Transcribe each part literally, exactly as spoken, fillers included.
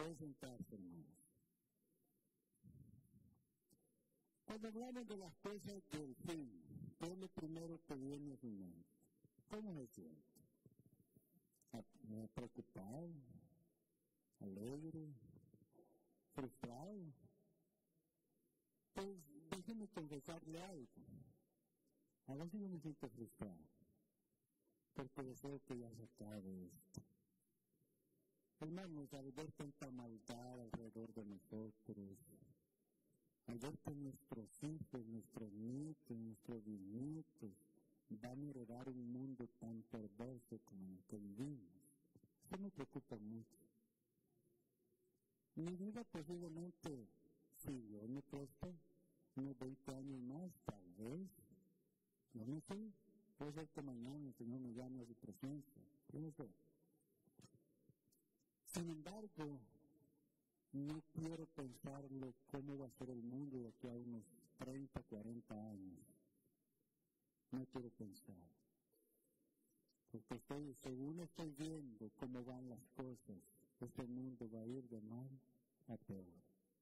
Puede sentarse, hermanos. Cuando hablamos de las cosas del fin, ¿qué es lo primero que viene a su mente? ¿Cómo se siente? ¿Preocupado? ¿Alegre? ¿Frustrado? Pues déjeme confesarle algo. A veces yo me siento frustrado, porque deseo que ya se acabe esto. Hermanos, al ver tanta maldad alrededor de nosotros, al ver que nuestros hijos, nuestros nietos, nuestros bisnietos van a heredar un mundo tan perverso como el que vivimos, esto me preocupa mucho. Mi vida posiblemente, si Dios me presta, unos veinte años más, tal vez, no me sé, puede ser que mañana el Señor me llame a su presencia, yo no sé. Sin embargo, no quiero pensarlo cómo va a ser el mundo de aquí a unos treinta, cuarenta años. No quiero pensar. Porque estoy, según estoy viendo cómo van las cosas, este mundo va a ir de mal a peor.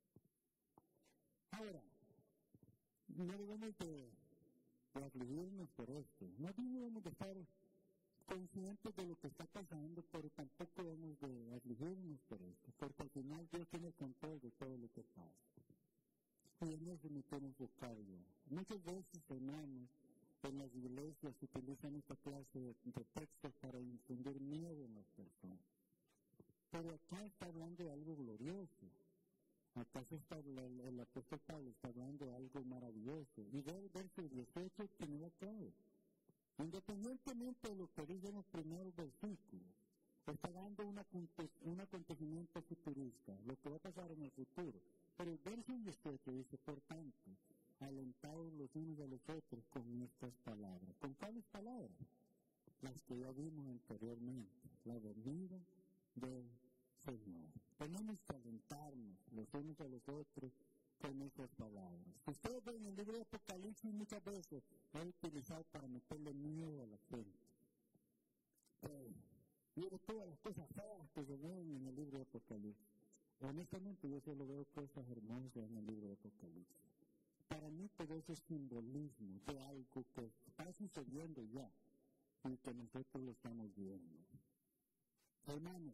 Ahora, no debemos de, de afligirnos por esto. No debemos de estar conscientes de lo que está pasando, pero tampoco debemos de afligirnos por esto, porque al final Dios tiene el control de todo lo que pasa. Y en eso me quiero enfocar yo. Muchas veces, hermanos, en las iglesias se utilizan esta clase de, de textos para infundir miedo en las personas. Pero acá está hablando de algo glorioso. Acá se está, el, el apóstol Pablo está hablando de algo maravilloso. Y ve el verso dieciocho que no lo cabe. Independientemente de lo que dicen los primeros versículos, está dando una, un acontecimiento futurista, lo que va a pasar en el futuro. Pero el verso dieciocho dice, por tanto, alentados los unos a los otros con estas palabras. ¿Con cuáles palabras? Las que ya vimos anteriormente, la venida del Señor. Tenemos que alentarnos los unos a los otros con estas palabras. Ustedes ven en el libro de Apocalipsis muchas veces es utilizado para meterle miedo a la gente. Eh, mire todas las cosas feas que se ven en el libro de Apocalipsis. Honestamente yo solo veo cosas hermosas en el libro de Apocalipsis. Para mí todo eso es simbolismo de algo que está sucediendo ya y que nosotros lo estamos viendo. Hermanos,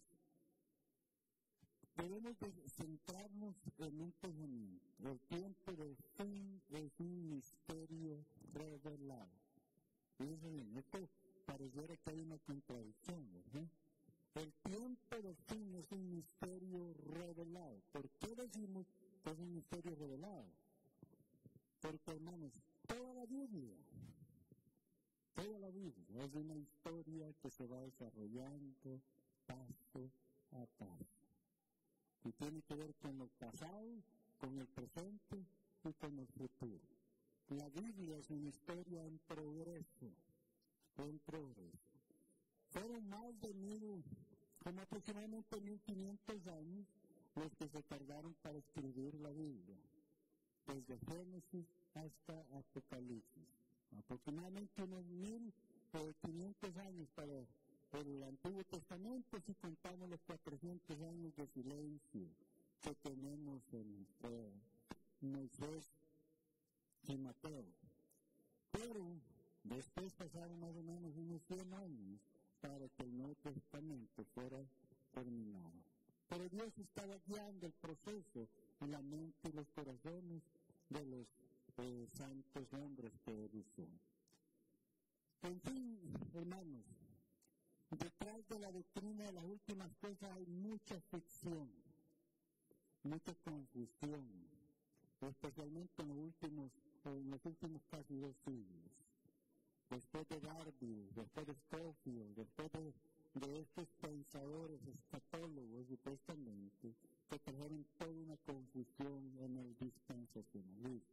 debemos de centrarnos en un pensamiento. El tiempo del fin es un misterio revelado. Fíjense bien, esto pareciera que hay una contradicción, ¿verdad? El tiempo del fin es un misterio revelado. ¿Por qué decimos que es un misterio revelado? Porque, hermanos, toda la Biblia, toda la Biblia es una historia que se va desarrollando paso a paso. Y tiene que ver con lo pasado, con el presente y con el futuro. La Biblia es una historia en progreso, en progreso. Fueron más de mil, como aproximadamente mil quinientos años, los que se tardaron para escribir la Biblia, desde Génesis hasta Apocalipsis. Aproximadamente unos mil quinientos años para el Antiguo Testamento, si contamos los cuatrocientos años de silencio que tenemos en eh, Moisés y Mateo. Pero después pasaron más o menos unos cien años para que el Nuevo Testamento fuera terminado. Pero Dios estaba guiando el proceso en la mente y los corazones de los eh, santos hombres que Él usó. En fin, hermanos, detrás de la doctrina de las últimas cosas hay mucha ficción, mucha confusión, especialmente en los últimos, en los últimos casi dos siglos. Después de Darby, después de Scofield, después de, de estos pensadores escatólogos supuestamente, que trajeron toda una confusión en el dispensacionalismo.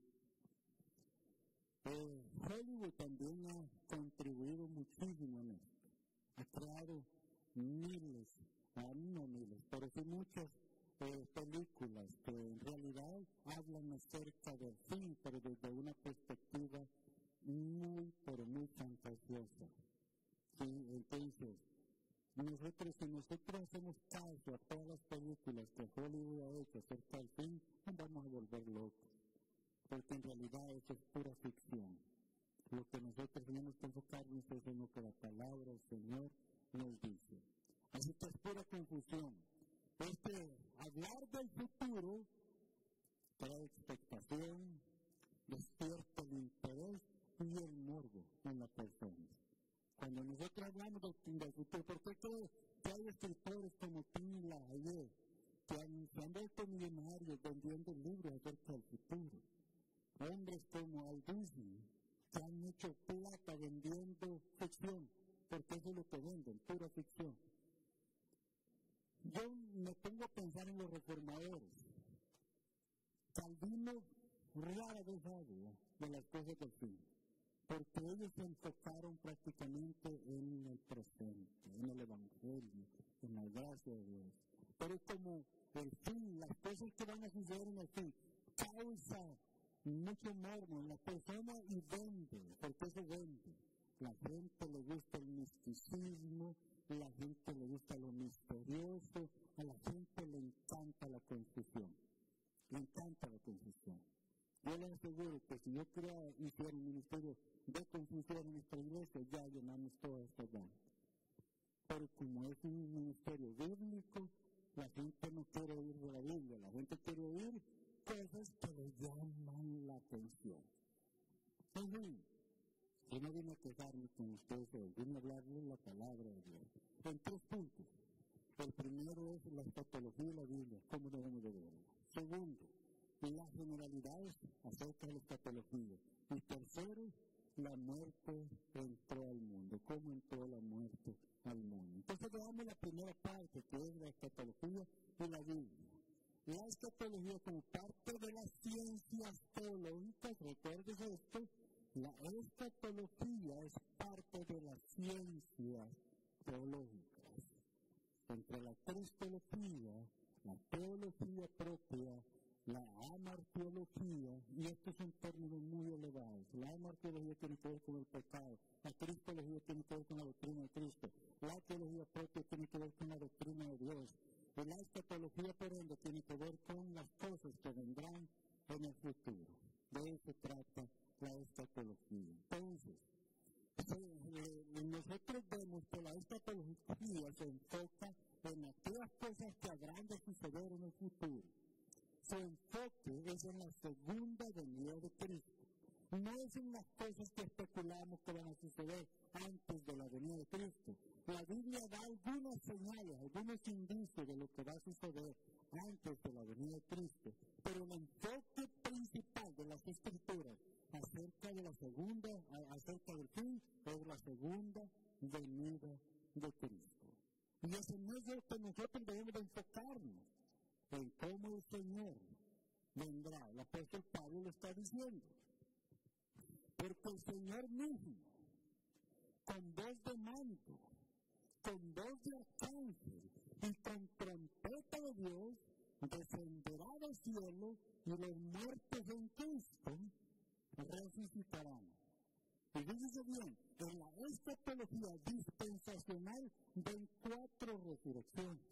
Eh, Hollywood también ha contribuido muchísimo en esto. Ha creado miles, ah, no miles, pero sí muchas eh, películas que en realidad hablan acerca del fin, pero desde una perspectiva muy, pero muy fantasiosa. ¿Sí? Entonces, Nosotros, si nosotros hacemos caso a todas las películas que Hollywood ha hecho acerca del fin, nos vamos a volver locos. Porque en realidad eso es pura ficción. Lo que nosotros tenemos que enfocarnos es en lo que la palabra del Señor nos dice. Así que es pura confusión. Es que hablar del futuro trae expectación, despierta el interés y el morbo en la persona. Cuando nosotros hablamos del, del futuro, ¿por qué creo que hay escritores como Tim LaHaye que han, se han vuelto millonarios vendiendo libros acerca del futuro? Hombres como Al Disney que han hecho plata vendiendo ficción, porque eso es lo que venden, pura ficción. Yo me pongo a pensar en los reformadores. Calvino rara vez habla de las cosas del fin, porque ellos se enfocaron prácticamente en el presente, en el Evangelio, en la gracia de Dios. Pero como el fin, las cosas que van a suceder en el fin, causa mucho morbo en la persona y vende, porque eso vende. La gente le gusta el misticismo, la gente le gusta lo misterioso, a la gente le encanta la confusión. Le encanta la confusión. Yo les aseguro que si yo crea, hiciera un ministerio de confusión en nuestra iglesia, ya llenamos toda esta gana. Pero como es un ministerio bíblico, la gente no quiere oír de la Biblia, la gente quiere oír cosas que le llaman la atención. En fin, yo no vine a quejarme con ustedes hoy, vine a hablarles la palabra de Dios. En tres puntos. El primero es la escatología de la Biblia, cómo debemos de verla. Segundo, las generalidades acerca de la escatología. Y tercero, la muerte entró al mundo, cómo entró la muerte al mundo. Entonces veamos la primera parte, que es la escatología y la Biblia. La escatología como parte de las ciencias teológicas, recuerden esto, la escatología es parte de las ciencias teológicas. Entre la cristología, la teología propia, la amartiología, y estos son términos muy elevados. La amartiología tiene que ver con el pecado, la cristología tiene que ver con la doctrina de Cristo, la teología propia tiene que ver con la doctrina de Dios, y la escatología, por ende, tiene que ver con las cosas que vendrán en el futuro. De eso se trata la escatología. Entonces, eh, nosotros vemos que la escatología se enfoca en aquellas cosas que habrán de suceder en el futuro. Su enfoque es en la segunda venida de Cristo. No es en las cosas que especulamos que van a suceder antes de la venida de Cristo. La Biblia da algunas señales, algunos indicios de lo que va a suceder antes de la venida de Cristo. Pero el enfoque principal de las Escrituras acerca de la segunda, acerca del fin, es la segunda venida de Cristo. Y es en eso que nosotros debemos de enfocarnos, en cómo el Señor vendrá. El apóstol Pablo lo está diciendo. Porque el Señor mismo, con voz de mando, con voz de arcángel y con trompeta de Dios, descenderá del cielo y los muertos en Cristo resucitarán. Y fíjense bien, en la escatología dispensacional ven cuatro resurrecciones.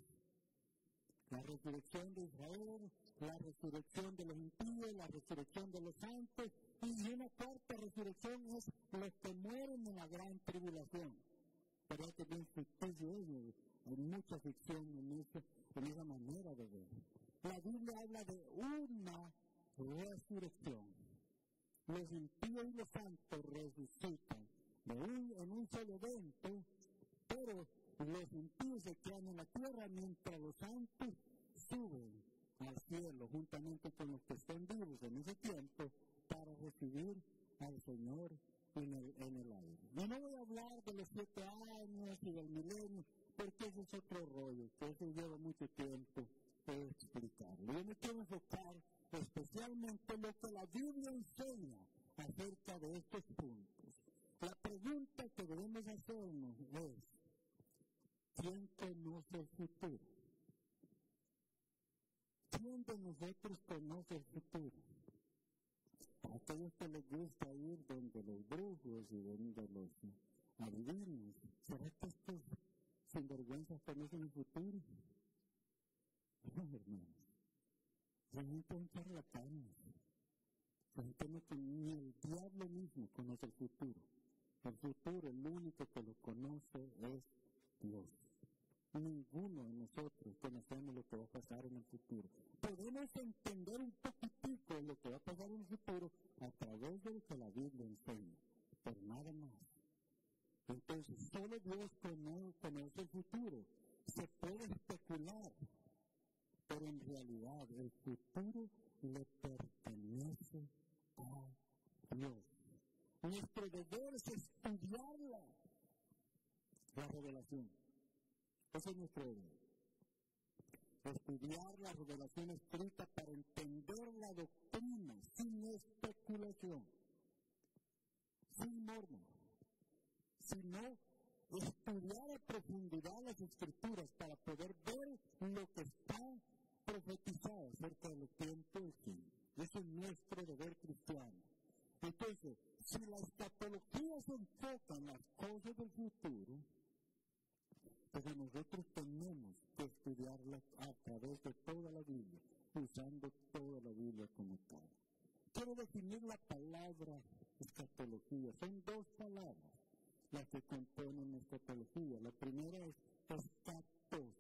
La resurrección de Israel, la resurrección de los impíos, la resurrección de los santos, y una cuarta resurrección es los que mueren en la gran tribulación. Pero que bien ficticio es, hay mucha ficción en esa, en esa manera de ver. La Biblia habla de una resurrección. Los impíos y los santos resucitan de un, en un solo evento, pero los impíos se quedan en la tierra mientras los santos suben al cielo juntamente con los que estén vivos en ese tiempo para recibir al Señor en el, en el aire. Y no voy a hablar de los siete años y del milenio, porque ese es otro rollo, que eso lleva mucho tiempo de explicarlo. Yo me quiero enfocar especialmente en lo que la Biblia enseña acerca de estos puntos. La pregunta que debemos hacernos es: ¿quién conoce el futuro? ¿Quién de nosotros conoce el futuro? A aquellos que les gusta ir donde los brujos y donde los adivinos, ¿será que estos sinvergüenzas conocen el futuro. No, hermanos. La gente es un charlatán. La gente no conoce, ni el diablo mismo conoce el futuro. El futuro, el único que lo conoce es Dios. Ninguno de nosotros conocemos lo que va a pasar en el futuro. Podemos entender un poquitico de lo que va a pasar en el futuro a través de lo que la Biblia enseña, pero nada más. Entonces, solo Dios conoce el futuro. Se puede especular, pero en realidad el futuro le pertenece a Dios. Nuestro deber es estudiarla, la revelación. Ese es nuestro deber. Estudiar la revelación escrita para entender la doctrina sin especulación, sin norma, sino estudiar a profundidad las escrituras para poder ver lo que está profetizado acerca de los tiempos del fin. Ese es nuestro deber cristiano. Entonces, si la escatología se enfoca en las cosas del futuro, pues nosotros tenemos que estudiarla a través de toda la Biblia, usando toda la Biblia como tal. Quiero definir la palabra escatología. Son dos palabras las que componen la escatología. La primera es escatos,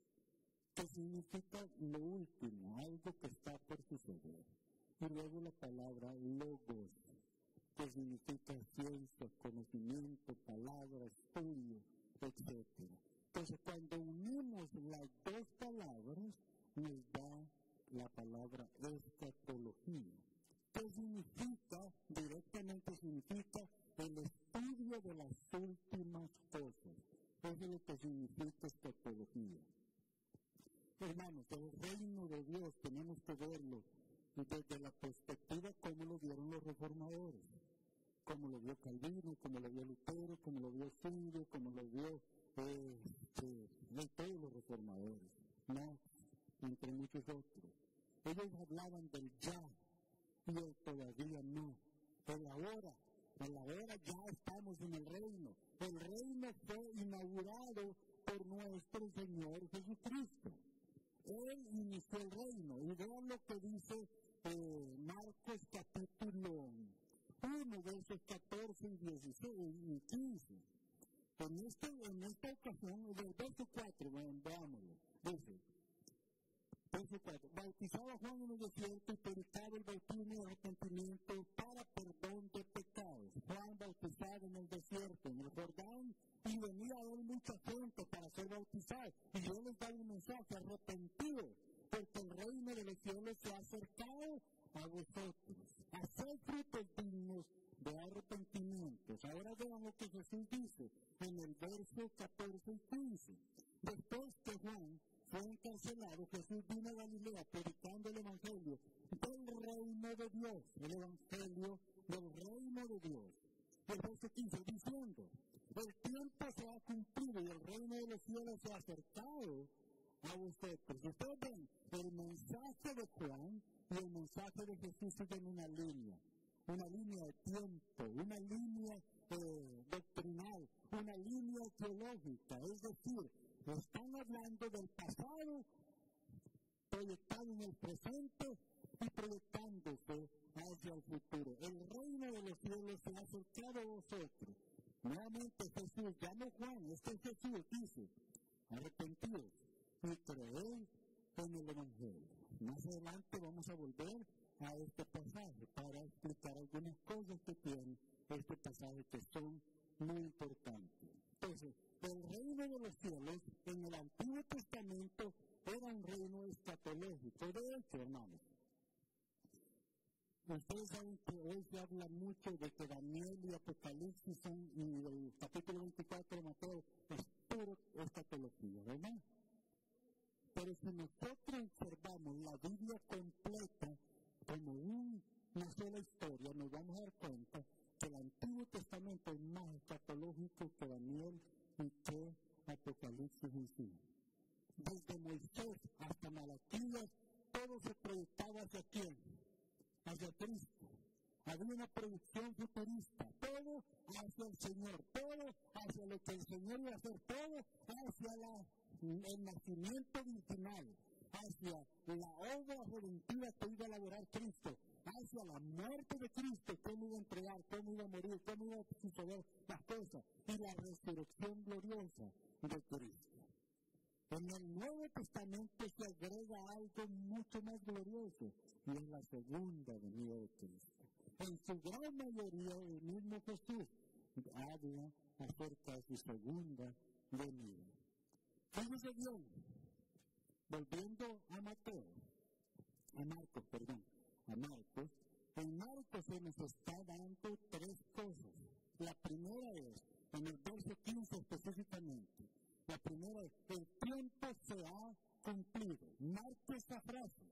que significa lo último, algo que está por suceder. Y luego la palabra logos, que significa ciencia, conocimiento, palabra, estudio, etcétera. Entonces, cuando unimos las dos palabras, nos da la palabra escatología. ¿Qué significa? Directamente significa el estudio de las últimas cosas. Eso es lo que significa escatología. Hermanos, el reino de Dios tenemos que verlo desde la perspectiva como lo vieron los reformadores, como lo vio Calvino, como lo vio Lutero, como lo vio Zwingli, como lo vio eh, eh, de todos los reformadores, no, entre muchos otros. Ellos hablaban del ya y el todavía no, el ahora, el ahora ya estamos en el reino. El reino fue inaugurado por nuestro Señor Jesucristo. Él inició el reino. Y vean lo que dice eh, Marcos capítulo uno, versos catorce y dieciséis y quince. En, este, en esta ocasión, del verso cuatro, bueno, veámoslo. Dice, verso cuatro, bautizaba Juan en el desierto y predicaba el bautismo de arrepentimiento para perdón de pecados. Juan bautizaba en el desierto, en el Jordán, y venía a él mucha gente para ser bautizado. Y yo les daba un mensaje: arrepentido, porque el reino de los cielos se ha acercado a vosotros. Haced frutos dignos de arrepentimiento. Ahora vean lo que Jesús dice en el verso catorce y quince. Después que Juan fue encarcelado, Jesús vino a Galilea predicando el evangelio del reino de Dios, el evangelio del reino de Dios. El verso quince, diciendo: el tiempo se ha cumplido y el reino de los cielos se ha acercado a vosotros. Ustedes ven, el mensaje de Juan y el mensaje de Jesús siguen una línea, una línea de tiempo, una línea eh, doctrinal, una línea teológica. Es decir, están hablando del pasado, proyectado en el presente y proyectándose hacia el futuro. El reino de los cielos se ha acercado a vosotros. Nuevamente Jesús, ya no Juan, este es Jesús, dice: arrepentidos y creed en el evangelio. Más adelante vamos a volver a este pasaje para explicar algunas cosas que tiene este pasaje que son muy importantes. Entonces, el reino de los cielos en el Antiguo Testamento era un reino escatológico. De hecho, hermanos, ustedes saben que hoy se habla mucho de que Daniel y Apocalipsis son, y el capítulo veinticuatro de Mateo es puro escatología, ¿verdad? Pero si nosotros observamos la Biblia completa como un, una sola historia, nos vamos a dar cuenta que el Antiguo Testamento es más escatológico que Daniel y que Apocalipsis en sí. Desde Moisés hasta Malaquías, todo se proyectaba hacia quién, hacia Cristo. Había una producción futurista, todo hacia el Señor, todo hacia lo que el Señor iba a hacer, todo hacia la, el nacimiento virginal, hacia la obra redentiva que iba a elaborar Cristo, hacia la muerte de Cristo, cómo iba a entregar, cómo iba a morir, cómo iba a suceder las cosas, y la resurrección gloriosa de Cristo. En el Nuevo Testamento se agrega algo mucho más glorioso, y es la segunda venida de Cristo. En su gran mayoría, el mismo Jesús habla acerca de su segunda venida. Fíjese bien, volviendo a Mateo, a Marcos, perdón, a Marcos, en Marcos se nos está dando tres cosas. La primera es, en el verso quince específicamente, la primera es, el tiempo se ha cumplido. Marca esa frase.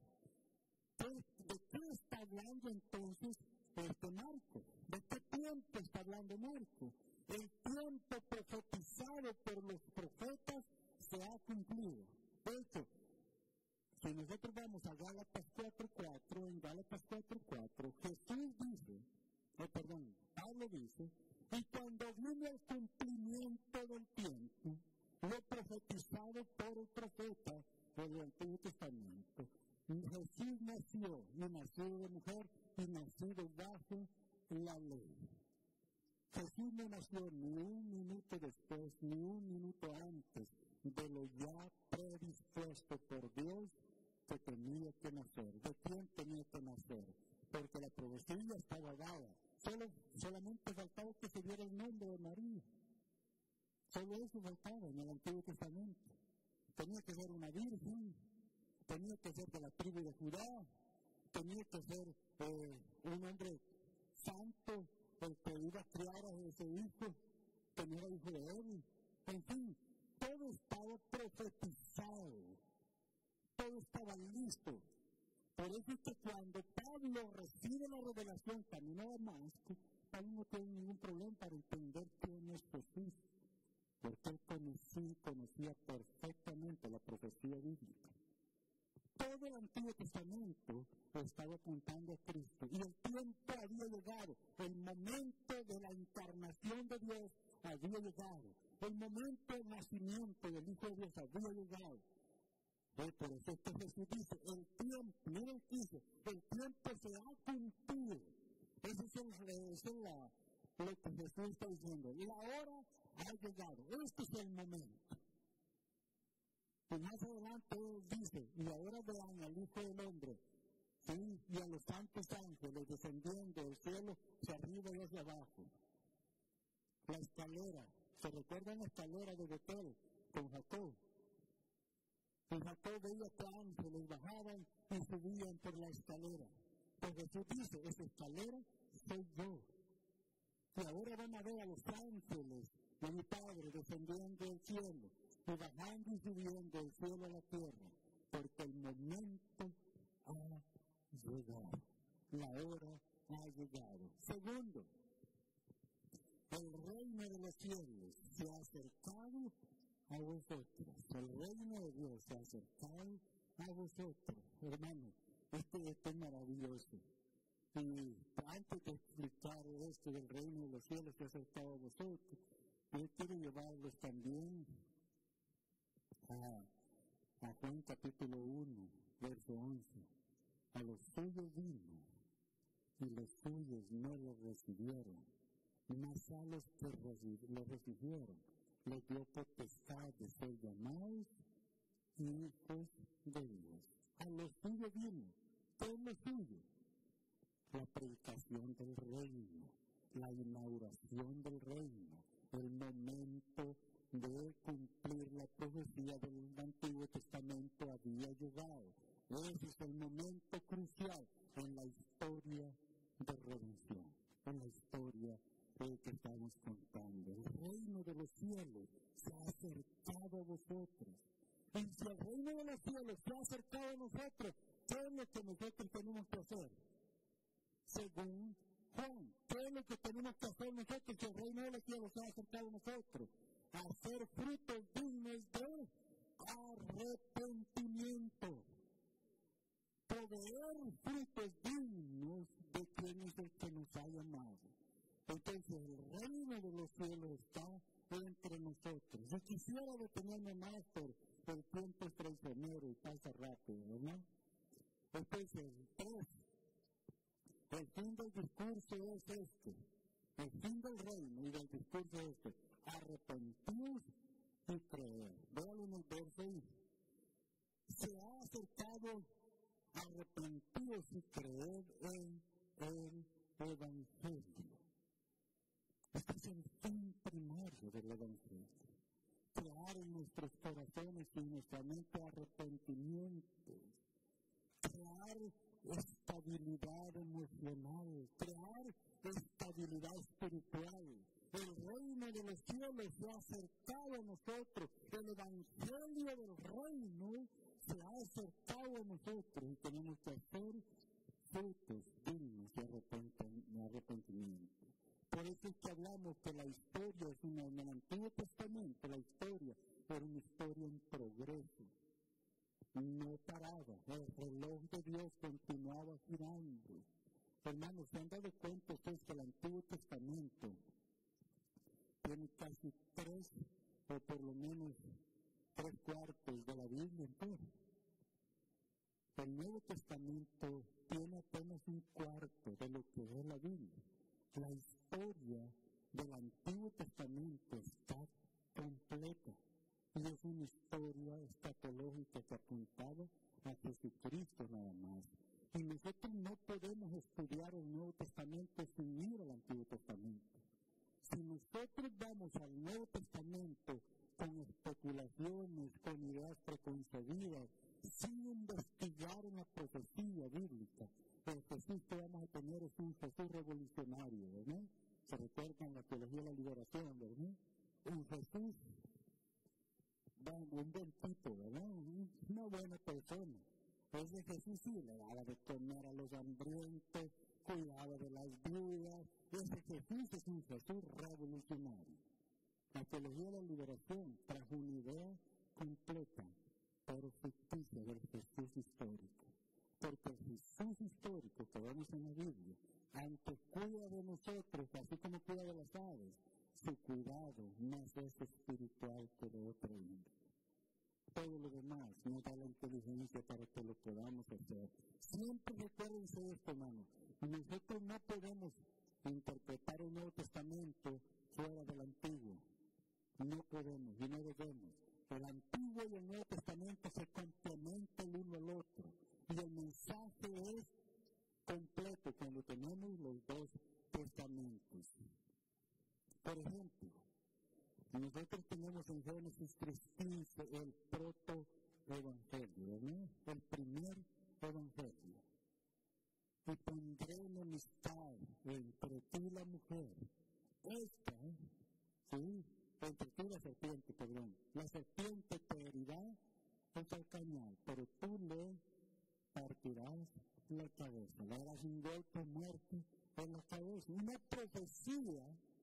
¿De qué está hablando entonces este Marcos? ¿De qué tiempo está hablando Marcos? El tiempo profetizado por los profetas se ha cumplido. De hecho, si nosotros vamos a Gálatas cuatro cuatro, en Gálatas cuatro cuatro, Jesús dice, oh, perdón, Pablo dice, y cuando vino el cumplimiento del tiempo, lo profetizado por el profeta del Antiguo Testamento, Jesús nació, y nació de mujer, y nacido bajo la ley. Jesús no nació ni un minuto después, ni un minuto antes de lo ya predispuesto por Dios que tenía que nacer. ¿De quién tenía que nacer? Porque la profecía estaba dada. Solo, solamente faltaba que se diera el nombre de María. Solo eso faltaba en el Antiguo Testamento. Tenía que ser una virgen, tenía que ser de la tribu de Judá, tenía que ser eh, un hombre santo, el que iba a criar a ese hijo, que no era hijo de él. En fin, todo estaba profetizado, todo estaba listo. Por eso es que cuando Pablo recibe la revelación camino a Damasco, Pablo no tiene ningún problema para entender quién es Jesús, porque él conocía, conocía perfectamente la profecía bíblica. Todo el Antiguo Testamento estaba apuntando a Cristo, y el tiempo había llegado, el momento de la encarnación de Dios había llegado, el momento del nacimiento del Hijo de Dios había llegado. Eh, por eso es que Jesús dice, el tiempo, miren el que dice, el tiempo se ha cumplido. Ese es, el, ese es la, lo que Jesús está diciendo. La hora ha llegado, este es el momento. Y más adelante él dice, y ahora vean al Hijo del Hombre, ¿sí? Y a los santos ángeles descendiendo del cielo hacia arriba y hacia abajo. La escalera, ¿se recuerdan la escalera de Betel con Jacob? Y Jacob veía que ángeles bajaban y subían por la escalera. Pues Jesús dice, esa escalera soy yo. Y ahora van a ver a los ángeles de mi Padre descendiendo del cielo y bajando y subiendo del cielo a la tierra, porque el momento ha llegado, la hora ha llegado. Segundo, el reino de los cielos se ha acercado a vosotros. El reino de Dios se ha acercado a vosotros. Hermano, este, este es maravilloso. Y antes de explicar esto del reino de los cielos se ha acercado a vosotros, yo quiero llevarlos también a, a Juan capítulo uno, verso once. A los suyos vino, y los suyos no lo recibieron, mas a los que lo recibieron les dio potestad de ser llamados hijos de Dios. A los suyos vino, ¿qué es lo suyo? La predicación del reino, la inauguración del reino, el momento de cumplir la profecía del Antiguo Testamento había llegado. Ese es el momento crucial en la historia de redención, en la historia que estamos contando. El reino de los cielos se ha acercado a vosotros. Y si el reino de los cielos se ha acercado a nosotros, ¿qué es lo que nosotros tenemos que hacer? Según Juan, ¿qué es lo que tenemos que hacer nosotros si el reino de los cielos se ha acercado a nosotros? Hacer frutos dignos de arrepentimiento. Proveer frutos dignos de quien ¿Quién es el que nos ha llamado? Entonces, el reino de los cielos está entre nosotros. Yo quisiera detenerme más por el tiempo es traicionero y pasa rápido, ¿no? Entonces, tres, el fin del discurso es este. El fin del reino y del discurso es este. Arrepentíos y creer. Véalo en el verso ahí. Se ha acercado arrepentíos y creer en el Evangelio. Este es el fin primario del Evangelio. Crear en nuestros corazones y en nuestra mente arrepentimiento. Crear estabilidad emocional. Crear estabilidad espiritual. El reino de los cielos se ha acercado a nosotros. El Evangelio del reino se ha acercado a nosotros y tenemos que hacer frutos dignos de arrepentimiento. Por eso es que hablamos que la historia es una, en el Antiguo Testamento, la historia era una historia en progreso. No paraba, el reloj de Dios continuaba girando. Hermanos, ¿se han dado cuenta ustedes que el Antiguo Testamento tiene casi tres, o por lo menos tres cuartos de la Biblia entera? El Nuevo Testamento tiene apenas un cuarto de lo que es la Biblia. La historia del Antiguo Testamento está completa y es una historia escatológica que apuntaba a Jesucristo nada más. Y nosotros no podemos estudiar el Nuevo Testamento sin ir al Antiguo Testamento. Si nosotros vamos al Nuevo Testamento con especulaciones, con ideas preconcebidas, sin investigar una profecía bíblica, el Jesús que vamos a tener es un Jesús revolucionario, ¿verdad? Se recuerdan la teología de la liberación, ¿verdad? Un Jesús, un buen tipo, ¿verdad? Una buena persona. Ese Jesús sí le daba de comer a los hambrientos, cuidaba de las viudas. Ese Jesús es un Jesús revolucionario. La teología de la liberación trajo una idea completa, pero ficticia, del Jesús histórico. Porque el Jesús histórico que vemos en la Biblia, aunque cuida de nosotros, así como cuida de las aves, su cuidado más es espiritual que de otra índole. Todo lo demás nos da la inteligencia para que lo podamos hacer. Siempre recuérdense esto, hermano. Nosotros no podemos interpretar el Nuevo Testamento fuera del Antiguo. No podemos y no debemos. El Antiguo y el Nuevo Testamento se complementan el uno al otro. Y el mensaje es completo cuando tenemos los dos testamentos. Por ejemplo, nosotros tenemos en Génesis tres quince el proto-evangelio, ¿no? El primer evangelio. Y pondré enemistad entre tú y la mujer. Esta, sí, entre tú y la serpiente, perdón. La serpiente te herirá contra el cañal, pero tú le partirás la cabeza. Le darás un golpe muerto en la cabeza. Una profecía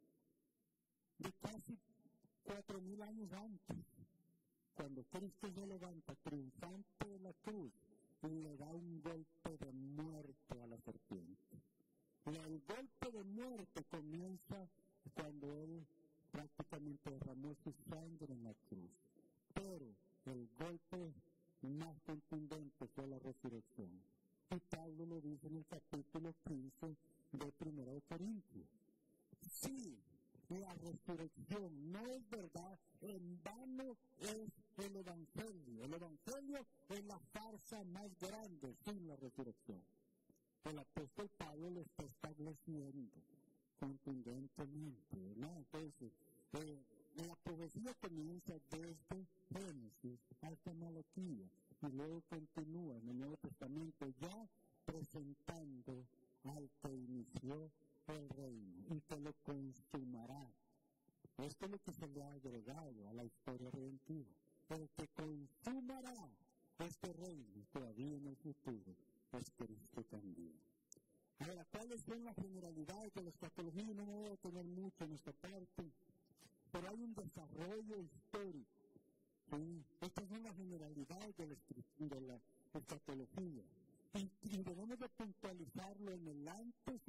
de casi cuatro mil años antes, cuando Cristo se levanta triunfante de la cruz y le da un golpe de muerte a la serpiente. Y el golpe de muerte comienza cuando Él prácticamente derramó su sangre en la cruz. Pero el golpe más contundente fue la resurrección. Y Pablo lo dice en el capítulo quince de Primera de Corintios. Sí, la resurrección no es verdad, en vano es el Evangelio. El Evangelio es la farsa más grande sin la resurrección. El apóstol Pablo lo está estableciendo contundentemente, ¿no? Entonces, eh, la profecía comienza desde Génesis hasta Malaquías y luego continúa en el Nuevo Testamento ya presentando al que inició el reino y que lo consumará. Esto es lo que se le ha agregado a la historia redentiva. El que consumará este reino todavía en el futuro es Cristo también. Ahora, ¿cuáles son las generalidades de la escatología? No me voy a detener mucho en esta parte, pero hay un desarrollo histórico. ¿Sí? Estas son las generalidades de la, de la escatología. Y, y debemos de puntualizarlo en el antes y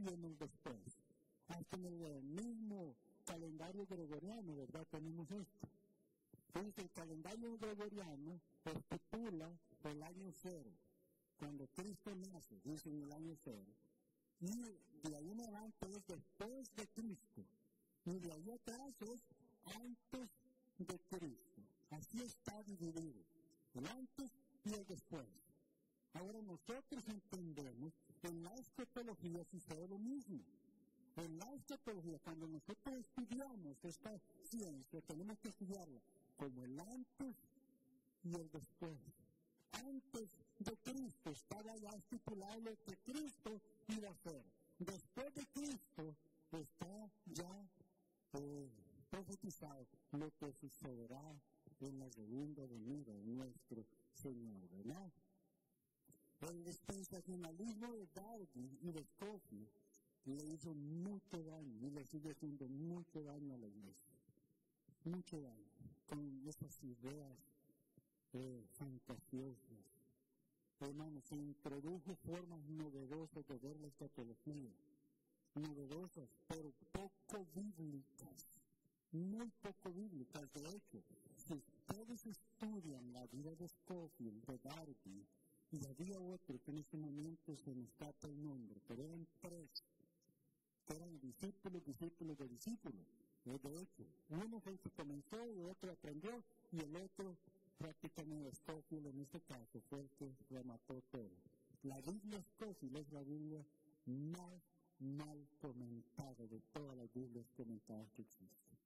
viene el después. Hasta en el mismo calendario gregoriano, ¿verdad? Tenemos esto. Entonces, el calendario gregoriano estipula el año cero. Cuando Cristo nace, dice en el año cero. Y de ahí en adelante es después de Cristo. Y de ahí atrás es antes de Cristo. Así está dividido. El antes y el después. Ahora nosotros entendemos que en la escatología sucede lo mismo. En la escatología, cuando nosotros estudiamos esta ciencia, tenemos que estudiarla como el antes y el después. Antes de Cristo estaba ya estipulado lo que Cristo iba a hacer. Después de Cristo está ya eh, profetizado lo que sucederá en la segunda venida de nuestro Señor, ¿verdad? El dispensacionalismo de Darby y de Scofield le hizo mucho daño y le sigue haciendo mucho daño a la iglesia. Mucho daño con esas ideas eh, fantasiosas. Hermanos, se introdujo formas novedosas de ver la escatología. Novedosas, pero poco bíblicas. Muy poco bíblicas. De hecho, si ustedes estudian la vida de Scofield, de Darby, y había otro que en este momento se me escapa el nombre, pero eran tres, que eran discípulos, discípulos de discípulos. De hecho, uno fue el que comenzó, el otro aprendió, y el otro, prácticamente Scofield en este caso, fue el que remató todo. La Biblia Scofield es la Biblia más mal comentada de todas las Biblias comentadas que existen.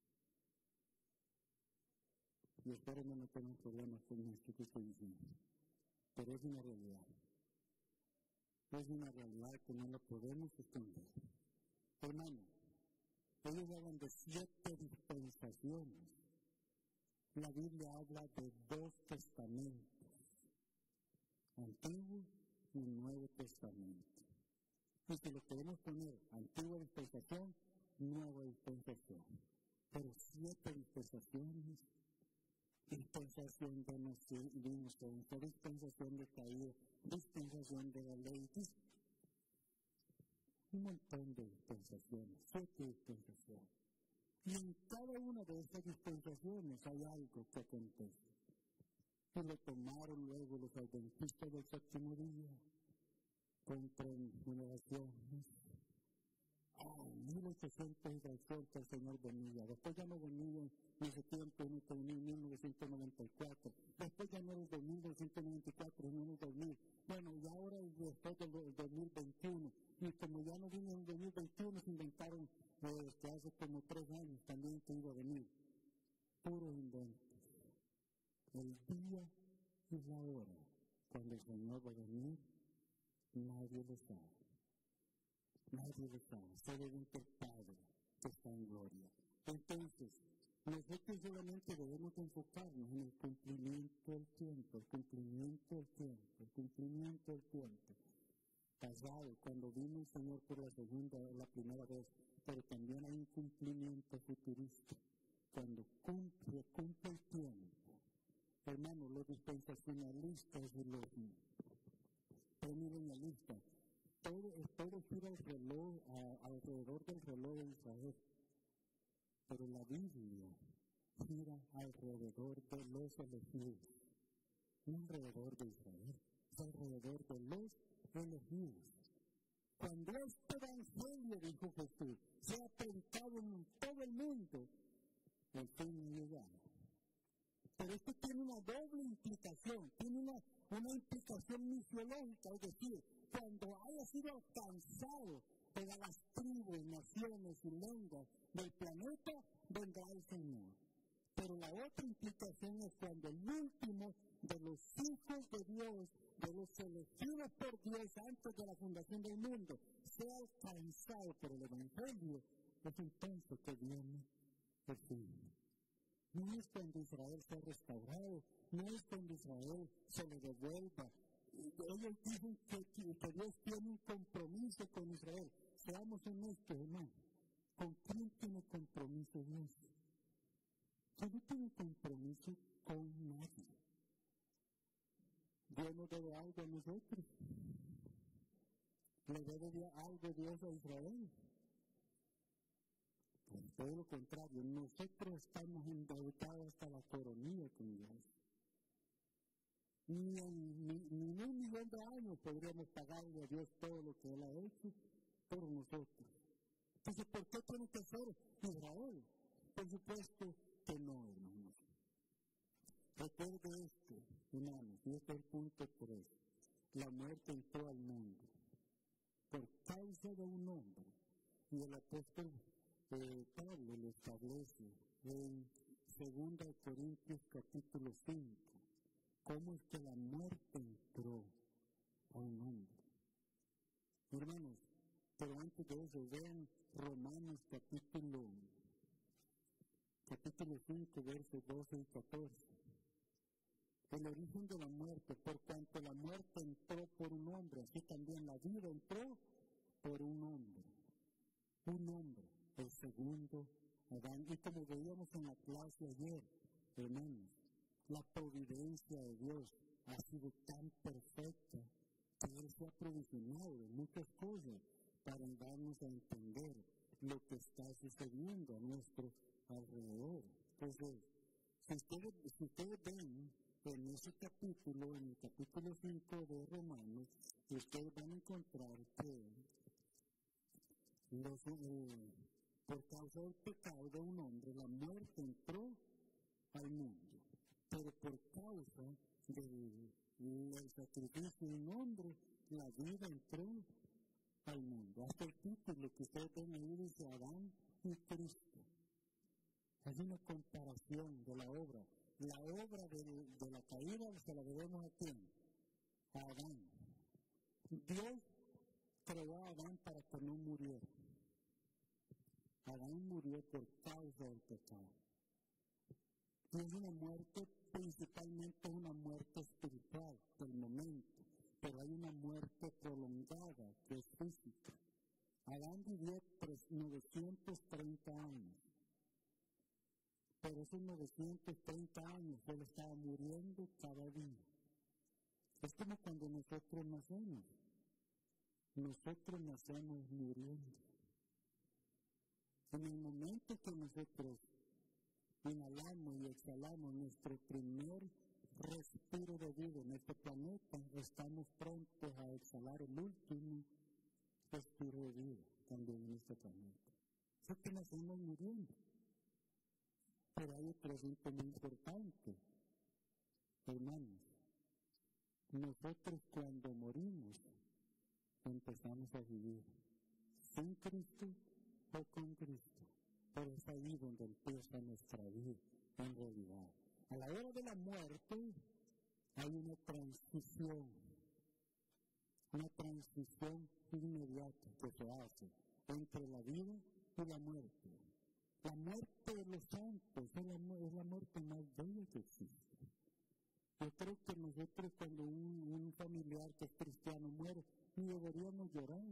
Y espero no tener problemas con esto que estoy diciendo. Pero es una realidad. Es una realidad que no la podemos esconder. Hermano, ellos hablan de siete dispensaciones. La Biblia habla de dos testamentos, Antiguo y Nuevo Testamento. Y si lo queremos poner, Antigua dispensación, Nueva dispensación. Pero siete dispensaciones, dispensación de inocencia, dispensación de caída, dispensación de la ley, un montón de dispensaciones, siete dispensaciones. Y en cada una de estas dispensaciones hay algo que acontece. Y lo tomaron luego los adventistas del séptimo día, contra innovaciones. Ah, mil ochocientos y el Señor venía. Después ya no venía en ese tiempo, en mil novecientos noventa y cuatro. Después ya no es de mil novecientos noventa y cuatro, en el dos mil. Bueno, y ahora después del dos mil veintiuno. Y como ya no vino en el dos mil veintiuno, se inventaron desde eh, hace como tres años también que iba a venir. Puros inventos. El día y la hora cuando el Señor va a venir, nadie lo sabe. Nadie lo sabe. Solamente el Padre que está en gloria. Entonces, nosotros solamente debemos enfocarnos en el cumplimiento del tiempo, el cumplimiento del tiempo, el cumplimiento del tiempo. Pasado, cuando vino el Señor por la segunda o la primera vez, pero también hay un cumplimiento futurista. Cuando cumple, cumple el tiempo. Hermanos, los dispensacionalistas y los premilenialistas, todo, todo gira el reloj, a, alrededor del reloj de Israel. Pero la Biblia gira alrededor de los elegidos. No alrededor de Israel, es alrededor de los elegidos. Cuando este evangelio, dijo Jesús, sea predicado en todo el mundo, el fin ha llegado. Pero esto tiene una doble implicación, tiene una, una implicación misiológica, es decir, cuando haya sido alcanzado todas las tribus, naciones y lenguas del planeta, vendrá el Señor. Pero la otra implicación es cuando el último de los hijos de Dios, de los elegidos por Dios antes de la fundación del mundo, sea alcanzado por el Evangelio, es entonces que viene el fin. No es cuando Israel sea restaurado, no es cuando Israel se le devuelva. Ellos dicen que, que Dios tiene un compromiso con Israel. Seamos honestos, hermano. ¿Con quién tiene compromiso Dios? Dios no tiene compromiso con nadie. Dios nos debe algo a nosotros. ¿Le debe algo Dios a Israel? Pues todo lo contrario, nosotros estamos endeudados hasta la coronilla con Dios. Ni en, ni, ni en un millón de años podríamos pagarle a Dios todo lo que Él ha hecho por nosotros. Entonces, ¿por qué tiene que ser Israel? Por supuesto que no, hermanos. Recuerde esto, hermanos, y este es el punto tres. La muerte entró al mundo por causa de un hombre. Y el apóstol eh, Pablo lo establece en segunda de Corintios capítulo cinco. ¿Cómo es que la muerte entró a un hombre? Hermanos, pero antes de eso, vean Romanos capítulo, capítulo cinco, versos doce y catorce. El origen de la muerte, por cuanto la muerte entró por un hombre, así también la vida entró por un hombre. Un hombre, el segundo Adán. Y como veíamos en la clase ayer, hermanos, la providencia de Dios ha sido tan perfecta que Él se ha provisionado de muchas cosas para darnos a entender lo que está sucediendo a nuestro alrededor. Entonces, si ustedes, si ustedes ven en ese capítulo, en el capítulo cinco de Romanos, ustedes van a encontrar que los, eh, por causa del pecado de un hombre, la muerte entró al mundo. Pero por causa del, del sacrificio de un hombre, la vida entró al mundo. Hasta el título que ustedes ven ahí dice Adán y Cristo. Es una comparación de la obra. La obra de, de la caída se la debemos a quién? A Adán. Dios creó a Adán para que no muriera. Adán murió por causa del pecado. Y es una muerte, principalmente una muerte espiritual del momento, pero hay una muerte prolongada que es física. Adán vivió novecientos treinta años, pero esos novecientos treinta años él estaba muriendo cada día. Es como cuando nosotros nacemos. Nosotros nacemos muriendo. En el momento que nosotros inhalamos y exhalamos nuestro primer respiro de vida en este planeta, estamos prontos a exhalar el último respiro de vida también en este planeta. Así que nacemos muriendo. Pero hay otro asunto muy importante, hermanos. Nosotros cuando morimos empezamos a vivir sin Cristo o con Cristo. Pero es ahí donde empieza nuestra vida, en realidad. A la hora de la muerte hay una transición, una transición inmediata que se hace entre la vida y la muerte. La muerte de los santos es la, es la muerte más bella que existe. Yo creo que nosotros cuando un, un familiar que es cristiano muere, ni deberíamos llorar.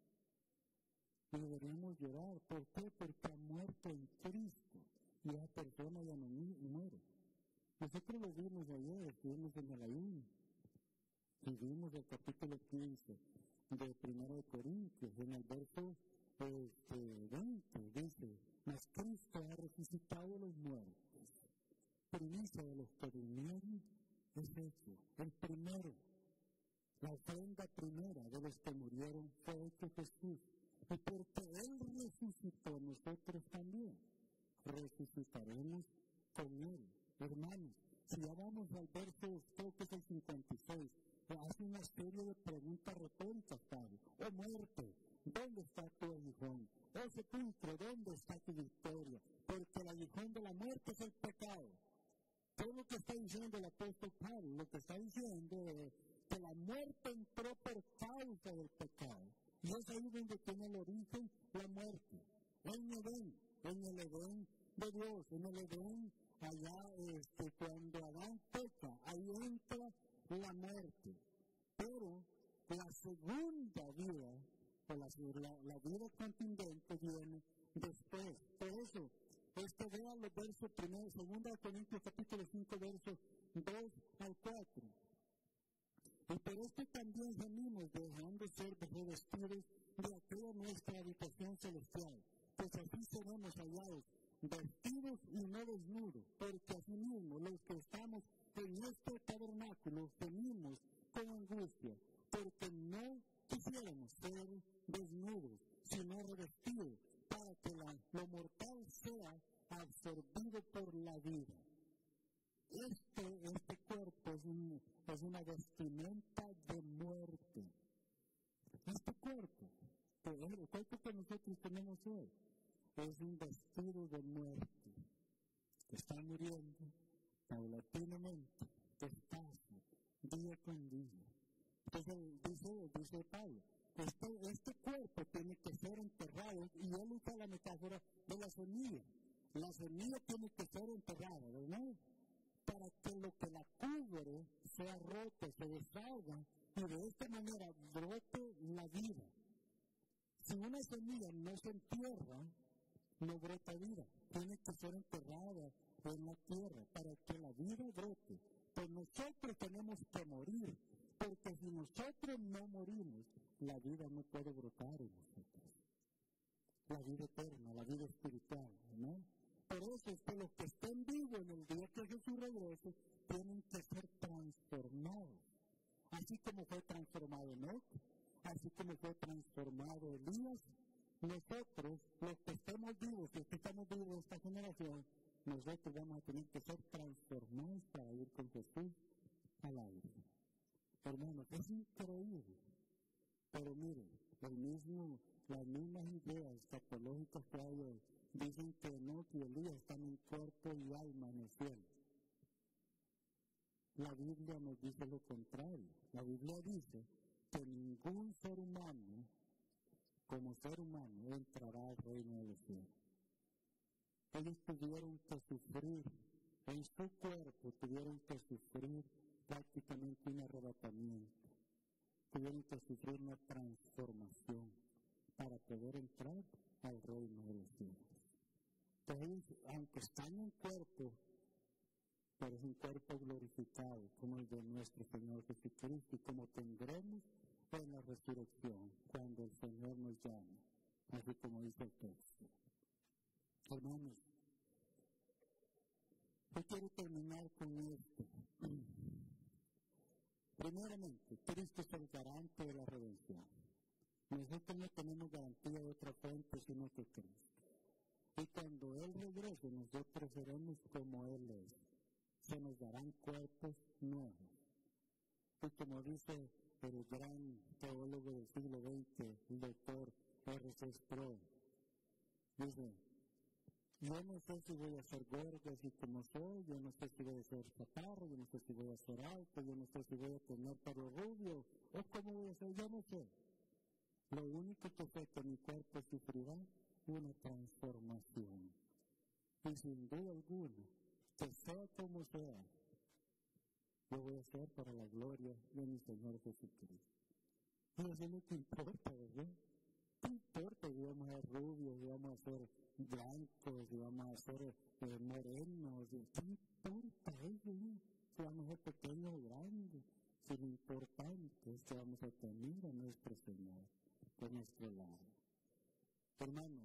Deberíamos llorar. ¿Por qué? Porque ha muerto en Cristo y esa persona ya no muere. Nosotros lo vimos ayer, estuvimos en el ayuno y vimos el capítulo quince de primera de Corintios, en el verso este, veinte, dice: mas Cristo ha resucitado a los muertos, primicia de los que durmieron es hecho. El primero, la ofrenda primera de los que murieron fue hecho Jesús. Y porque Él resucitó, nosotros también resucitaremos con Él. Hermanos, si ya vamos al verso, creo que es el cincuenta y seis, hace una serie de preguntas retóricas, Pablo. Oh muerte, ¿dónde está tu aguijón? Oh sepulcro, ¿dónde está tu victoria? Porque el aguijón de la muerte es el pecado. Todo lo que está diciendo el apóstol Pablo, lo que está diciendo es que la muerte entró por causa del pecado. Y es ahí donde tiene el origen la muerte. En Edén, en el Edén de Dios, en el Edén, allá este, cuando Adán peca, ahí entra la muerte. Pero la segunda vida, o la, la, la vida contingente viene después. Por eso, este vean los versos primero, segunda de Corintios capítulo cinco, versos dos al cuatro. Y por esto también gemimos, dejando ser revestidos podemos ser desnudos, sino revestidos, para que la, lo mortal sea absorbido por la vida. Este, este cuerpo es, un, es una vestimenta de muerte. Este cuerpo, el cuerpo que nosotros tenemos hoy, es un vestido de muerte. Está muriendo paulatinamente, despacio, día con día. Entonces dice, dice Pablo, este, este cuerpo tiene que ser enterrado, y él usa la metáfora de la semilla. La semilla tiene que ser enterrada, ¿verdad? Para que lo que la cubre sea roto, se deshaga, y de esta manera brote la vida. Si una semilla no se entierra, no brota vida. Tiene que ser enterrada en la tierra para que la vida brote. Pues nosotros tenemos que morir, porque si nosotros no morimos, la vida no puede brotar en nosotros. La vida eterna, la vida espiritual, ¿no? Por eso es que los que estén vivos en el día que Jesús regrese, tienen que ser transformados. Así como fue transformado Enoc, así como fue transformado Elías, nosotros, los que estemos vivos, los que estamos vivos de esta generación, nosotros vamos a tener que ser transformados para ir con Jesús al aire. Hermanos, es increíble. Pero miren, el mismo, las mismas ideas escatológicas que hay hoy dicen que Enoc y Elías están en cuerpo y alma en el cielo. La Biblia nos dice lo contrario. La Biblia dice que ningún ser humano, como ser humano, entrará al reino de los cielos. Ellos tuvieron que sufrir, en su cuerpo tuvieron que sufrir prácticamente un arrebatamiento. Tuvieron que sufrir una transformación para poder entrar al reino de los cielos. Entonces, aunque están en cuerpo, pero es un cuerpo glorificado como el de nuestro Señor Jesucristo, y como tendremos en la resurrección cuando el Señor nos llame, así como dice el texto. Hermanos, yo quiero terminar con esto. Primeramente, Cristo es el garante de la redención. Nosotros no tenemos garantía de otra fuente sino que Cristo. Y cuando Él regrese, nosotros seremos como Él es. Se nos darán cuerpos nuevos. Y como dice el gran teólogo del siglo veinte, el doctor R C Sproul, dice: yo no sé si voy a ser gordo así como soy, yo no sé si voy a ser chaparro, yo no sé si voy a ser alto, yo no sé si voy a tener pelo rubio, o cómo voy a ser, yo no sé. Lo único que sé es que mi cuerpo sufrirá una transformación. Y sin duda alguna, que sea como sea, lo voy a hacer para la gloria de mi Señor Jesucristo. Y eso es lo que importa, ¿verdad? No importa si vamos a ser rubios, si vamos a ser blancos, si vamos a ser eh, morenos, ¿qué importa eso? ¿No? Si vamos a ser pequeños o grandes, si lo importante es que vamos a tener a nuestro Señor por nuestro lado. Hermano,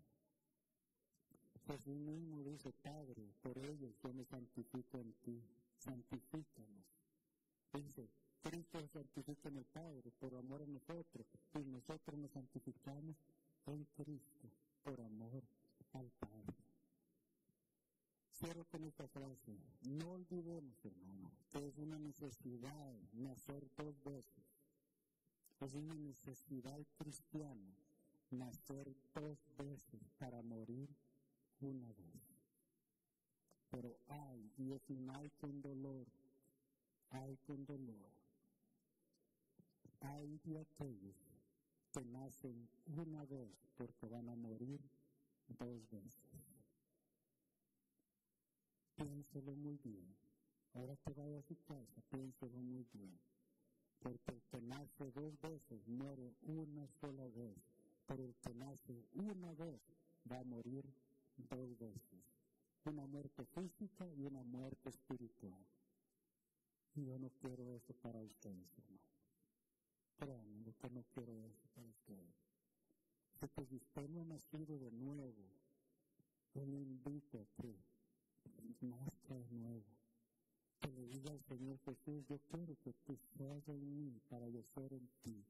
Jesús mismo dice: Padre, por ellos yo me santifico en ti, santifícanos. Dice, Cristo santifica en el Padre por amor a nosotros, y nosotros nos santificamos en Cristo por amor al Padre. Cierro con esta frase: no olvidemos, hermano, que es una necesidad nacer dos veces. Es una necesidad cristiana nacer dos veces para morir una vez. Pero hay, y es un hay con dolor, hay con dolor. Hay de aquellos que nacen una vez porque van a morir dos veces. Piénselo muy bien. Ahora que vaya a su casa, piénselo muy bien. Porque el que nace dos veces muere una sola vez. Pero el que nace una vez va a morir dos veces. Una muerte física y una muerte espiritual. Y yo no quiero eso para ustedes, hermano. Créanme que no quiero eso para ustedes. Porque si usted no ha nacido de nuevo, yo le invito a que nazca de nuevo. Que le diga al Señor Jesús: yo quiero que tú seas en mí para yo ser en ti.